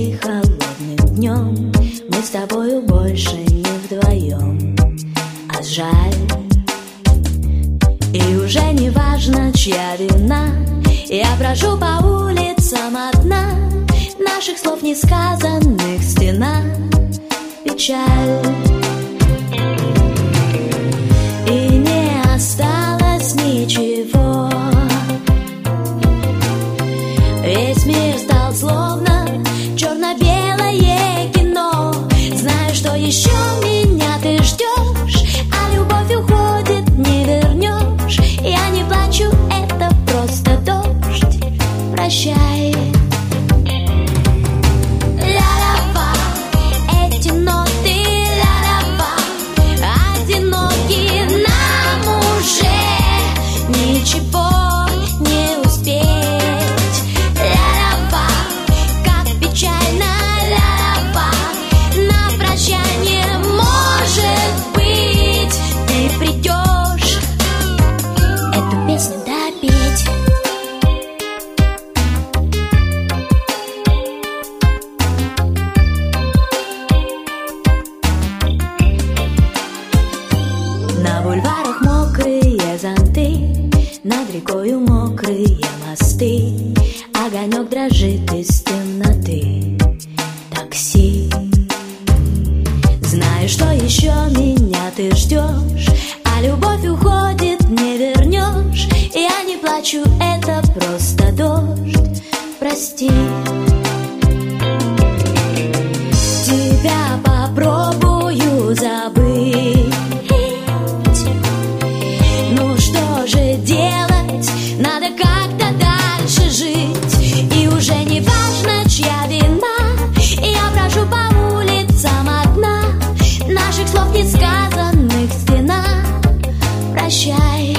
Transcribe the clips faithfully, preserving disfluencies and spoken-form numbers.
и холодным днем мы с тобою больше не вдвоем, а жаль. И уже не важно, чья вина, я брожу по улицам одна, наших слов несказанных стена, печаль. И не осталось ничего, весь мир стал словно черно-белое кино. Знаю, что еще меня ты ждешь, а любовь уходит, не вернешь. Я не плачу, это просто дождь, прощай. Ля-ля-ва, эти ноты, ля-ля-ва, одиноки нам уже ничего не успеть. Ля-ля-ва, как печально, ля-ля-ва, на прощание, может быть, ты придешь эту песню допеть. На бульварах мокрые зонты, над рекою мокрые мосты, огонек дрожит из темноты. Такси. Знаю, что еще меня ты ждешь, а любовь уходит, не вернешь. Я не плачу, это просто дождь, прости. Тебя попробую забыть. Ну что же делать, надо как-то дальше жить. И уже не важно, чья вина, я брожу по улицам одна, наших слов несказанных стена, прощай.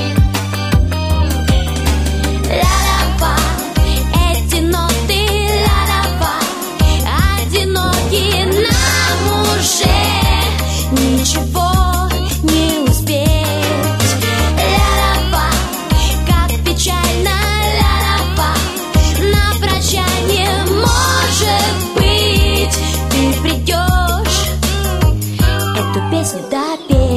Ля-ля-ва, эти ноты, ля-ля-ва, одиноки нам уже ничего не успеть. Ля-ля-ва, как печально, ля-ля-ва, на прощание, может быть, ты придешь эту песню допеть.